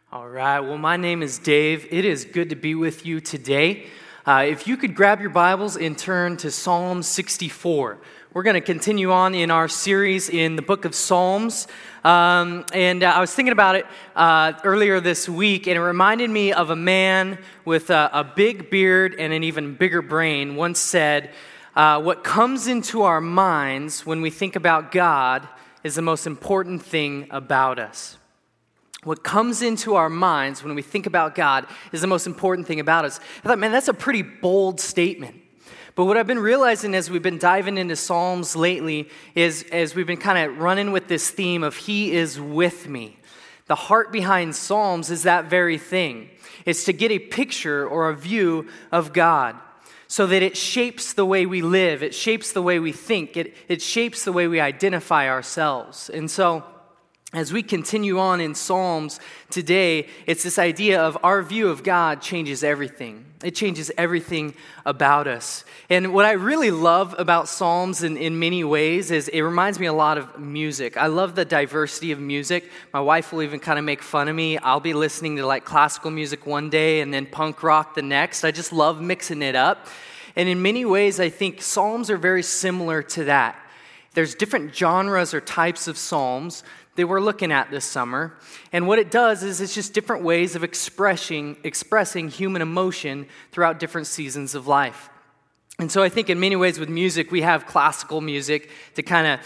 All right, well, my name is Dave. It is good to be with you today. If you could grab your Bibles and turn to Psalm 64. We're going to continue on in our series in the book of Psalms. I was thinking about it earlier this week, and it reminded me of a man with a big beard and an even bigger brain once said, what comes into our minds when we think about God is the most important thing about us. What comes into our minds when we think about God is the most important thing about us. I thought, man, that's a pretty bold statement. But what I've been realizing as we've been diving into Psalms lately is as we've been kind of running with this theme of He is with me. The heart behind Psalms is that very thing. It's to get a picture or a view of God so that it shapes the way we live. It shapes the way we think. It shapes the way we identify ourselves. And so as we continue on in Psalms today, it's this idea of our view of God changes everything. It changes everything about us. And what I really love about Psalms in many ways is it reminds me a lot of music. I love the diversity of music. My wife will even kind of make fun of me. I'll be listening to like classical music one day and then punk rock the next. I just love mixing it up. And in many ways, I think Psalms are very similar to that. There's different genres or types of Psalms that we're looking at this summer. And what it does is it's just different ways of expressing human emotion throughout different seasons of life. And so I think in many ways with music, we have classical music to kind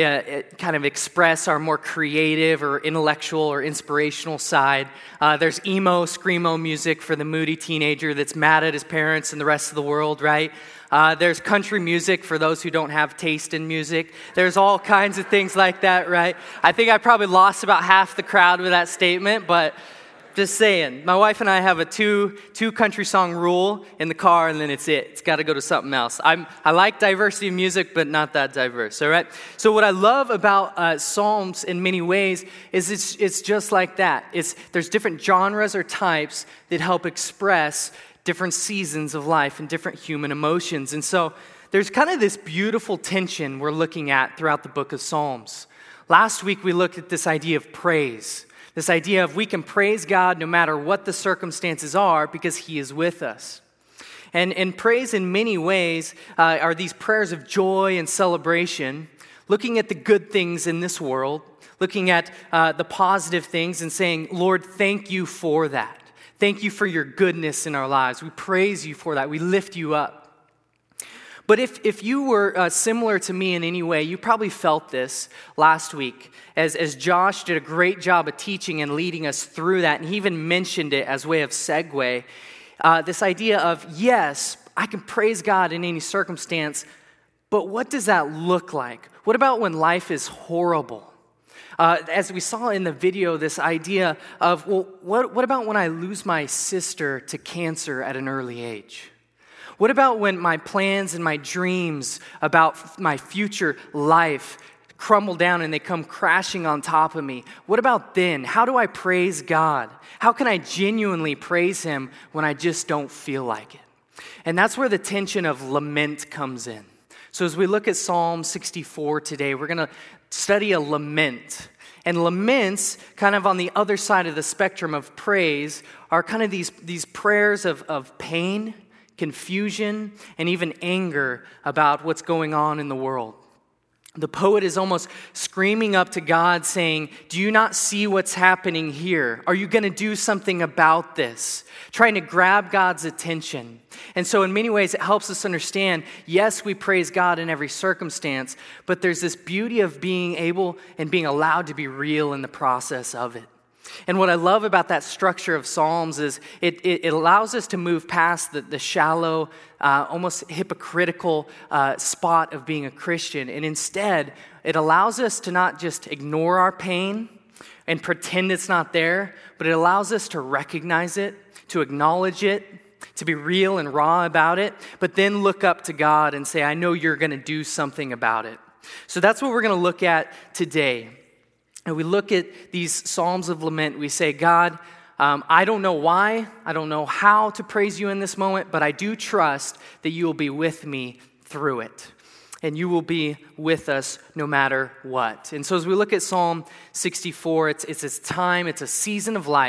of express our more creative or intellectual or inspirational side. There's emo, screamo music for the moody teenager that's mad at his parents and the rest of the world, right? There's country music for those who don't have taste in music. There's all kinds of things like that, right? I think I probably lost about half the crowd with that statement, but just saying. My wife and I have a two country song rule in the car, and then it's it. It's got to go to something else. I like diversity of music, but not that diverse, all right? So what I love about Psalms in many ways is it's just like that. There's different genres or types that help express different seasons of life and different human emotions. And so there's kind of this beautiful tension we're looking at throughout the book of Psalms. Last week we looked at this idea of praise, this idea of we can praise God no matter what the circumstances are because He is with us. And praise in many ways are these prayers of joy and celebration, looking at the good things in this world, looking at the positive things and saying, Lord, thank you for that. Thank you for your goodness in our lives. We praise you for that. We lift you up. But if you were similar to me in any way, you probably felt this last week as Josh did a great job of teaching and leading us through that. And he even mentioned it as way of segue. This idea of, yes, I can praise God in any circumstance, but what does that look like? What about when life is horrible? As we saw in the video, this idea of, well, what about when I lose my sister to cancer at an early age? What about when my plans and my dreams about my future life crumble down and they come crashing on top of me? What about then? How do I praise God? How can I genuinely praise Him when I just don't feel like it? And that's where the tension of lament comes in. So as we look at Psalm 64 today, we're going to study a lament. And laments, kind of on the other side of the spectrum of praise, are kind of these prayers of pain, confusion, and even anger about what's going on in the world. The poet is almost screaming up to God saying, do you not see what's happening here? Are you going to do something about this? Trying to grab God's attention. And so in many ways, it helps us understand, yes, we praise God in every circumstance, but there's this beauty of being able and being allowed to be real in the process of it. And what I love about that structure of Psalms is it allows us to move past the shallow, almost hypocritical spot of being a Christian. And instead, it allows us to not just ignore our pain and pretend it's not there, but it allows us to recognize it, to acknowledge it, to be real and raw about it, but then look up to God and say, I know you're going to do something about it. So that's what we're going to look at today. And we look at these Psalms of lament, we say, God, I don't know why, I don't know how to praise you in this moment, but I do trust that you will be with me through it. And you will be with us no matter what. And so as we look at Psalm 64, it's a time, it's a season of life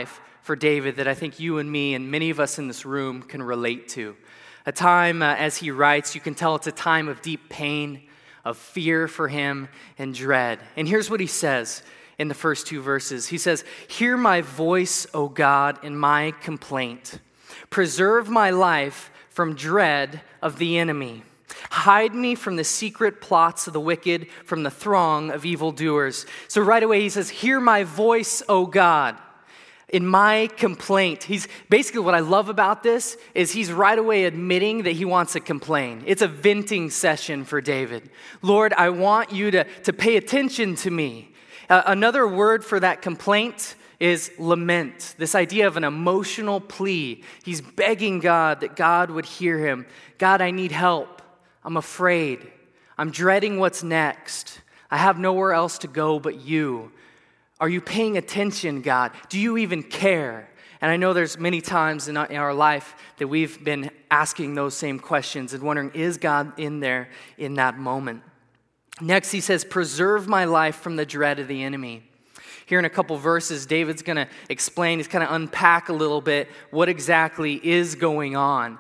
for David that I think you and me and many of us in this room can relate to. A time, as he writes, you can tell it's a time of deep pain, of fear for him, and dread. And here's what he says in the first two verses. He says, "Hear my voice, O God, in my complaint. Preserve my life from dread of the enemy. Hide me from the secret plots of the wicked, from the throng of evildoers." So right away he says, "Hear my voice, O God, in my complaint." He's basically, what I love about this is he's right away admitting that he wants to complain. It's a venting session for David. Lord, I want you to pay attention to me. Another word for that complaint is lament, this idea of an emotional plea. He's begging God that God would hear him. God, I need help. I'm afraid. I'm dreading what's next. I have nowhere else to go but you. Are you paying attention, God? Do you even care? And I know there's many times in our life that we've been asking those same questions and wondering, is God in there in that moment? Next, he says, "Preserve my life from the dread of the enemy." Here in a couple verses, David's going to explain, he's kind of unpack a little bit what exactly is going on.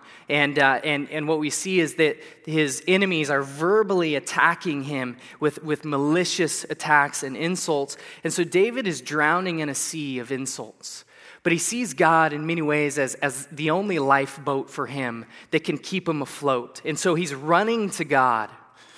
And what we see is that his enemies are verbally attacking him with malicious attacks and insults. And so David is drowning in a sea of insults. But he sees God in many ways as the only lifeboat for him that can keep him afloat. And so he's running to God.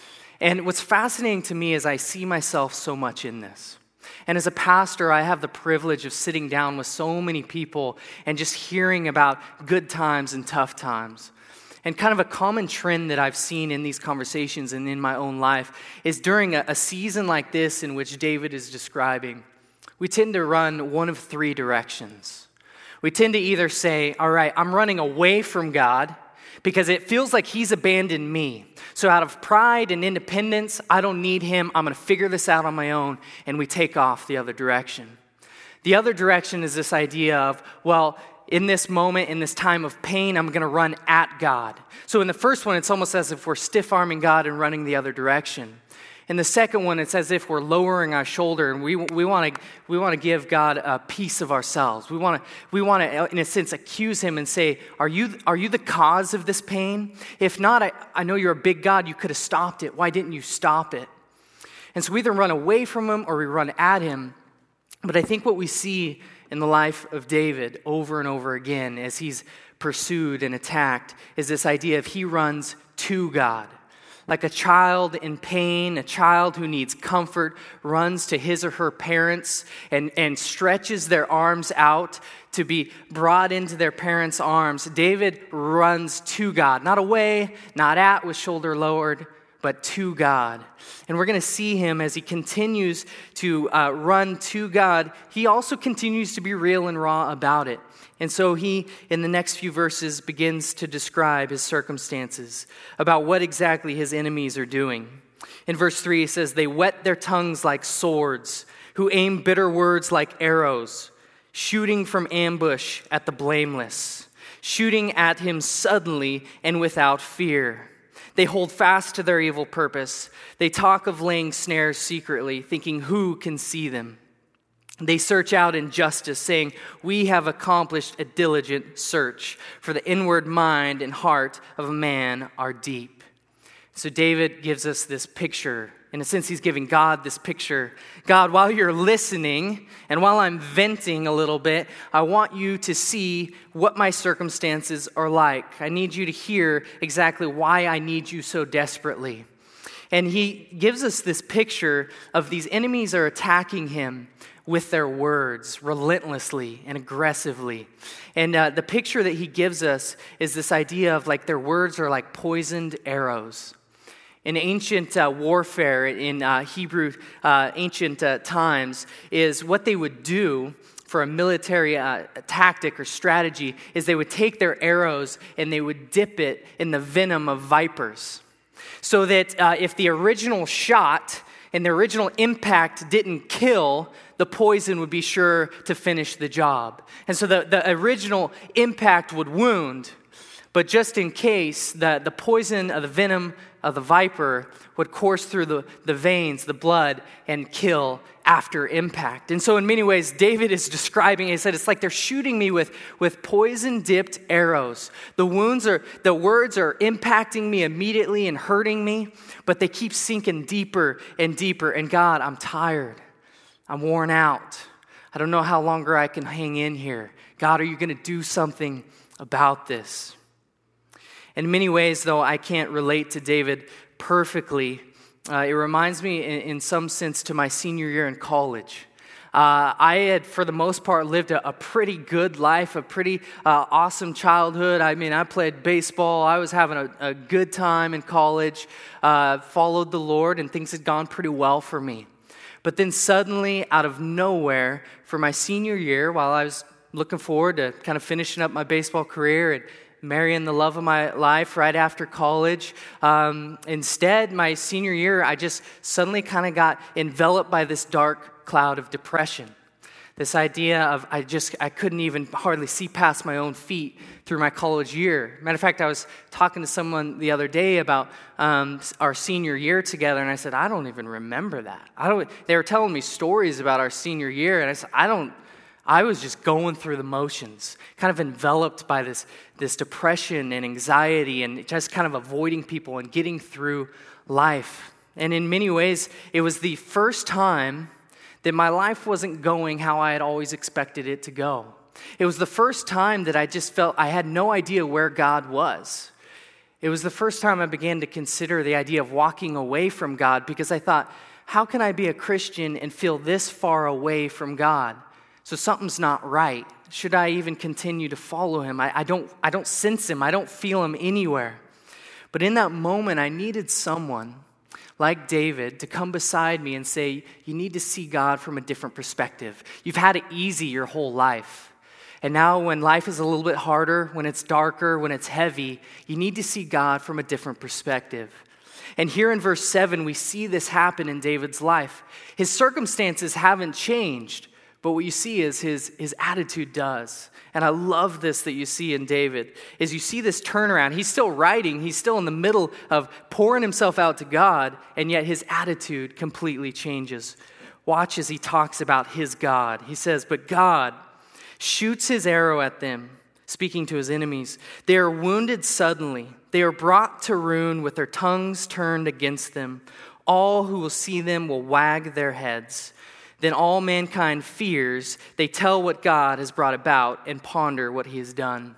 And what's fascinating to me is I see myself so much in this. And as a pastor, I have the privilege of sitting down with so many people and just hearing about good times and tough times. And kind of a common trend that I've seen in these conversations and in my own life is during a season like this in which David is describing, we tend to run one of three directions. We tend to either say, all right, I'm running away from God because it feels like he's abandoned me. So out of pride and independence, I don't need him. I'm going to figure this out on my own. And we take off the other direction. The other direction is this idea of, well, in this moment, in this time of pain, I'm going to run at God. So in the first one, it's almost as if we're stiff-arming God and running the other direction. In the second one, it's as if we're lowering our shoulder and we want to give God a piece of ourselves. We want to, in a sense, accuse him and say, are you the cause of this pain? If not, I know you're a big God. You could have stopped it. Why didn't you stop it? And so we either run away from him or we run at him. But I think what we see in the life of David over and over again as he's pursued and attacked is this idea of he runs to God. Like a child in pain, a child who needs comfort, runs to his or her parents and stretches their arms out to be brought into their parents' arms. David runs to God, not away, not at with shoulder lowered, but to God. And we're going to see him as he continues to run to God. He also continues to be real and raw about it. And so he, in the next few verses, begins to describe his circumstances, about what exactly his enemies are doing. In verse 3, he says, "They whet their tongues like swords, who aim bitter words like arrows, shooting from ambush at the blameless, shooting at him suddenly and without fear. They hold fast to their evil purpose. They talk of laying snares secretly, thinking who can see them. They search out injustice, saying, we have accomplished a diligent search, for the inward mind and heart of a man are deep." So David gives us this picture. In a sense, he's giving God this picture. God, while you're listening and while I'm venting a little bit, I want you to see what my circumstances are like. I need you to hear exactly why I need you so desperately. And he gives us this picture of these enemies are attacking him with their words, relentlessly and aggressively. And the picture that he gives us is this idea of like their words are like poisoned arrows. In ancient warfare, in Hebrew ancient times, is what they would do for a military tactic or strategy is they would take their arrows and they would dip it in the venom of vipers. So that if the original shot and the original impact didn't kill, the poison would be sure to finish the job. And so the original impact would wound, but just in case, the poison of the venom of the viper would course through the veins, the blood, and kill after impact. And so in many ways, David is describing, he said, it's like they're shooting me with poison-dipped arrows. The words are impacting me immediately and hurting me, but they keep sinking deeper and deeper. And God, I'm tired. I'm worn out. I don't know how longer I can hang in here. God, are you going to do something about this? In many ways, though, I can't relate to David perfectly. It reminds me in some sense to my senior year in college. I had, for the most part, lived a pretty good life, a pretty awesome childhood. I mean, I played baseball. I was having a good time in college, followed the Lord, and things had gone pretty well for me. But then suddenly, out of nowhere, for my senior year, while I was looking forward to kind of finishing up my baseball career and marrying the love of my life right after college. Instead, my senior year, I just suddenly kind of got enveloped by this dark cloud of depression. This idea of I couldn't even hardly see past my own feet through my college year. Matter of fact, I was talking to someone the other day about our senior year together, and I said, I don't even remember that. They were telling me stories about our senior year, and I said, I was just going through the motions, kind of enveloped by this depression and anxiety and just kind of avoiding people and getting through life. And in many ways, it was the first time that my life wasn't going how I had always expected it to go. It was the first time that I just felt I had no idea where God was. It was the first time I began to consider the idea of walking away from God because I thought, how can I be a Christian and feel this far away from God? So something's not right. Should I even continue to follow him? I don't sense him. I don't feel him anywhere. But in that moment, I needed someone like David to come beside me and say, you need to see God from a different perspective. You've had it easy your whole life. And now when life is a little bit harder, when it's darker, when it's heavy, you need to see God from a different perspective. And here in verse 7, we see this happen in David's life. His circumstances haven't changed, but what you see is his attitude does. And I love this that you see in David, is you see this turnaround. He's still writing. He's still in the middle of pouring himself out to God, and yet his attitude completely changes. Watch as he talks about his God. He says, but God shoots his arrow at them, speaking to his enemies. They are wounded suddenly. They are brought to ruin with their tongues turned against them. All who will see them will wag their heads. Then all mankind fears. They tell what God has brought about and ponder what he has done.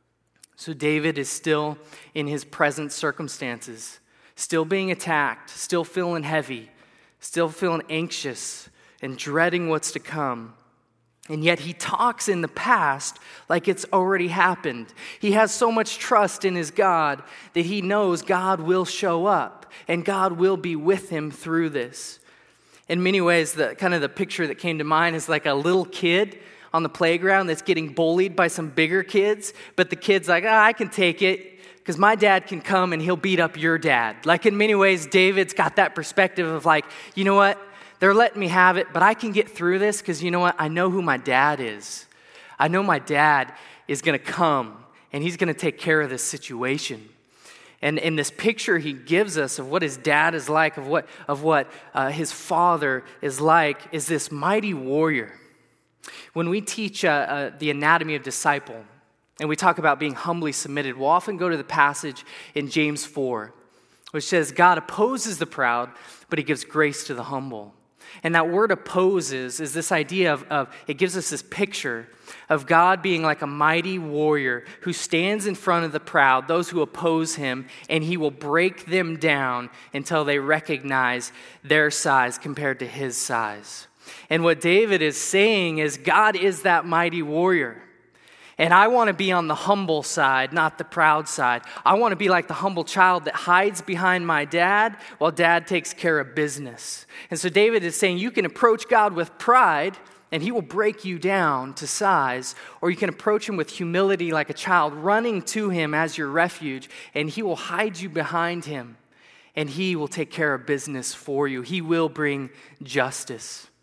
So David is still in his present circumstances, still being attacked, still feeling heavy, still feeling anxious and dreading what's to come. And yet he talks in the past like it's already happened. He has so much trust in his God that he knows God will show up and God will be with him through this. In many ways, the picture that came to mind is like a little kid on the playground that's getting bullied by some bigger kids, but the kid's like, I can take it because my dad can come and he'll beat up your dad. Like in many ways, David's got that perspective of like, you know what? They're letting me have it, but I can get through this because you know what? I know who my dad is. I know my dad is going to come and he's going to take care of this situation. And in this picture he gives us of what his dad is like, of what his father is like, is this mighty warrior. When we teach the anatomy of disciple, and we talk about being humbly submitted, we'll often go to the passage in James 4, which says, God opposes the proud, but he gives grace to the humble. And that word opposes is this idea of it gives us this picture of God being like a mighty warrior who stands in front of the proud, those who oppose him, and he will break them down until they recognize their size compared to his size. And what David is saying is God is that mighty warrior. And I want to be on the humble side, not the proud side. I want to be like the humble child that hides behind my dad while dad takes care of business. And so David is saying you can approach God with pride and he will break you down to size, or you can approach him with humility like a child, running to him as your refuge, and he will hide you behind him and he will take care of business for you. He will bring justice.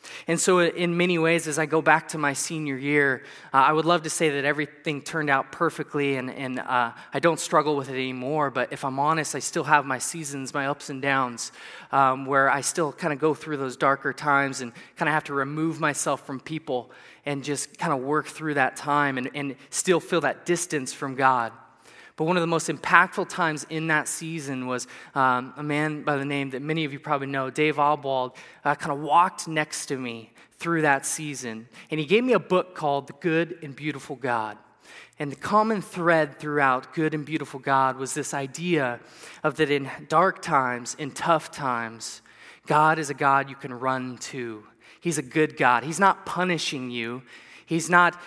And so in many ways, as I go back to my senior year, I would love to say that everything turned out perfectly and I don't struggle with it anymore. But if I'm honest, I still have my seasons, my ups and downs, where I still kind of go through those darker times and kind of have to remove myself from people and just kind of work through that time and still feel that distance from God. But one of the most impactful times in that season was a man by the name that many of you probably know, Dave Albwald, kind of walked next to me through that season. And he gave me a book called The Good and Beautiful God. And the common thread throughout Good and Beautiful God was this idea of that in dark times, in tough times, God is a God you can run to. He's a good God. He's not punishing you. He's not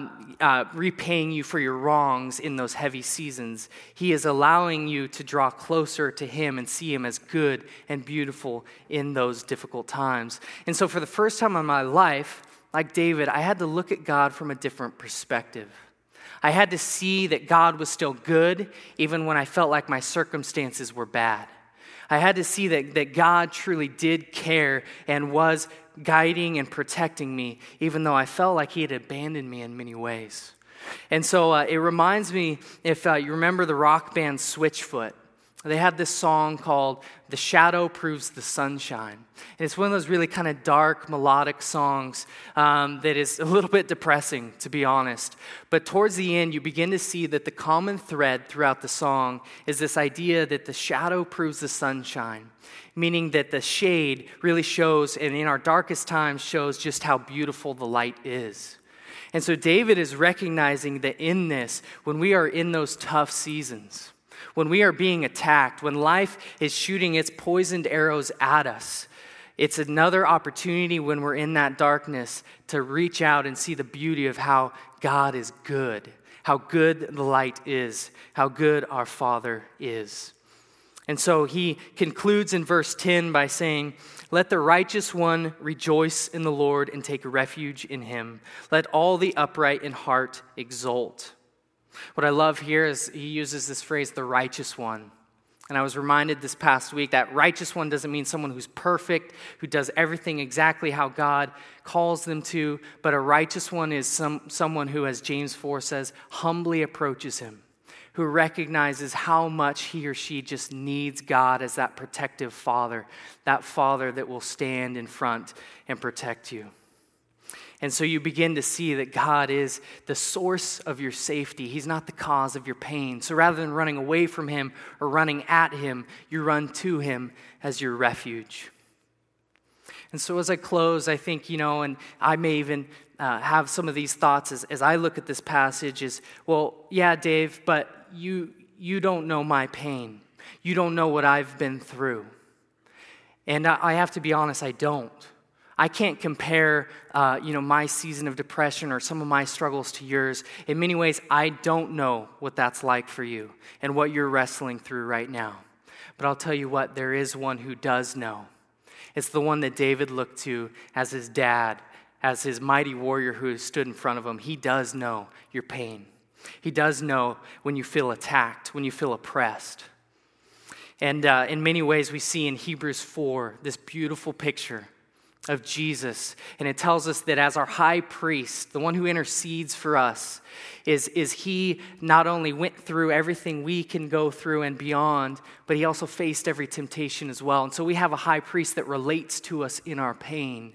repaying you for your wrongs in those heavy seasons. He is allowing you to draw closer to Him and see Him as good and beautiful in those difficult times. And so for the first time in my life, like David, I had to look at God from a different perspective. I had to see that God was still good, even when I felt like my circumstances were bad. I had to see that God truly did care and was guiding and protecting me, even though I felt like He had abandoned me in many ways. And so it reminds me, if you remember the rock band Switchfoot, they had this song called "The Shadow Proves the Sunshine." And it's one of those really kind of dark, melodic songs that is a little bit depressing, to be honest. But towards the end, you begin to see that the common thread throughout the song is this idea that the shadow proves the sunshine, meaning that the shade really shows, and in our darkest times, shows just how beautiful the light is. And so David is recognizing that in this, when we are in those tough seasons, when we are being attacked, when life is shooting its poisoned arrows at us, it's another opportunity when we're in that darkness to reach out and see the beauty of how God is good, how good the light is, how good our Father is. And so he concludes in verse 10 by saying, "Let the righteous one rejoice in the Lord and take refuge in Him. Let all the upright in heart exult." What I love here is he uses this phrase, the righteous one. And I was reminded this past week that righteous one doesn't mean someone who's perfect, who does everything exactly how God calls them to, but a righteous one is someone who, as James 4 says, humbly approaches Him, who recognizes how much he or she just needs God as that protective father, that father that will stand in front and protect you. And so you begin to see that God is the source of your safety. He's not the cause of your pain. So rather than running away from Him or running at Him, you run to Him as your refuge. And so as I close, I think, and I may even have some of these thoughts as I look at this passage is, well, yeah, Dave, but you don't know my pain. You don't know what I've been through. And I have to be honest, I don't. I can't compare, my season of depression or some of my struggles to yours. In many ways, I don't know what that's like for you and what you're wrestling through right now. But I'll tell you what, there is one who does know. It's the one that David looked to as his dad, as his mighty warrior who stood in front of him. He does know your pain. He does know when you feel attacked, when you feel oppressed. And in many ways, we see in Hebrews 4 this beautiful picture of Jesus. And it tells us that as our high priest, the one who intercedes for us, is He not only went through everything we can go through and beyond, but He also faced every temptation as well. And so we have a high priest that relates to us in our pain,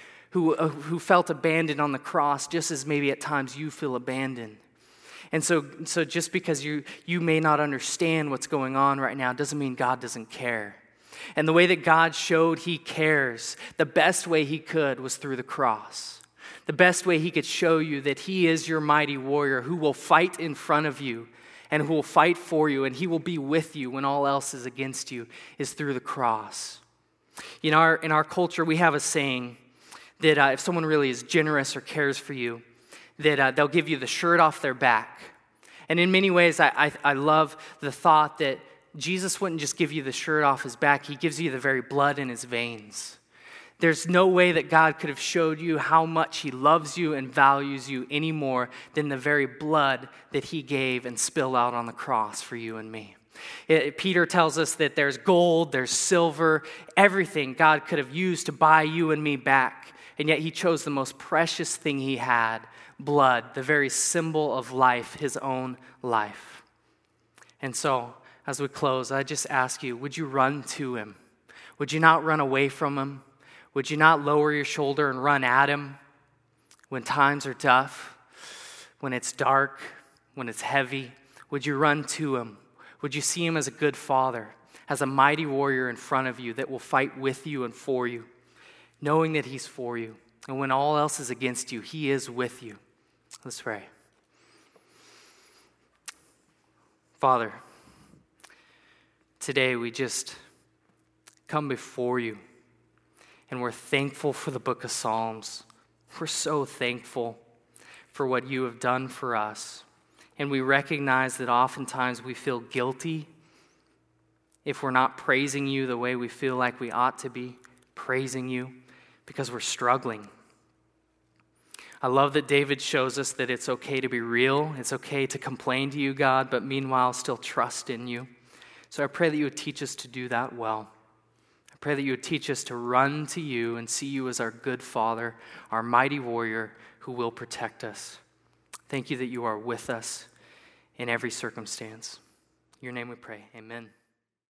who felt abandoned on the cross, just as maybe at times you feel abandoned. And so just because you may not understand what's going on right now doesn't mean God doesn't care. And the way that God showed He cares, the best way He could was through the cross. The best way He could show you that He is your mighty warrior who will fight in front of you and who will fight for you, and He will be with you when all else is against you, is through the cross. In our culture, we have a saying that if someone really is generous or cares for you, that they'll give you the shirt off their back. And in many ways, I love the thought that Jesus wouldn't just give you the shirt off His back. He gives you the very blood in His veins. There's no way that God could have showed you how much He loves you and values you any more than the very blood that He gave and spilled out on the cross for you and me. Peter tells us that there's gold, there's silver, everything God could have used to buy you and me back. And yet he chose the most precious thing he had, blood, the very symbol of life, his own life. And so, as we close, I just ask you, would you run to him? Would you not run away from him? Would you not lower your shoulder and run at him when times are tough, when it's dark, when it's heavy? Would you run to him? Would you see him as a good father, as a mighty warrior in front of you that will fight with you and for you, knowing that he's for you? And when all else is against you, he is with you. Let's pray. Father, today we just come before you, and we're thankful for the book of Psalms. We're so thankful for what you have done for us. And we recognize that oftentimes we feel guilty if we're not praising you the way we feel like we ought to be praising you because we're struggling. I love that David shows us that it's okay to be real. It's okay to complain to you, God, but meanwhile still trust in you. So I pray that you would teach us to do that well. I pray that you would teach us to run to you and see you as our good Father, our mighty warrior who will protect us. Thank you that you are with us in every circumstance. In your name we pray. Amen.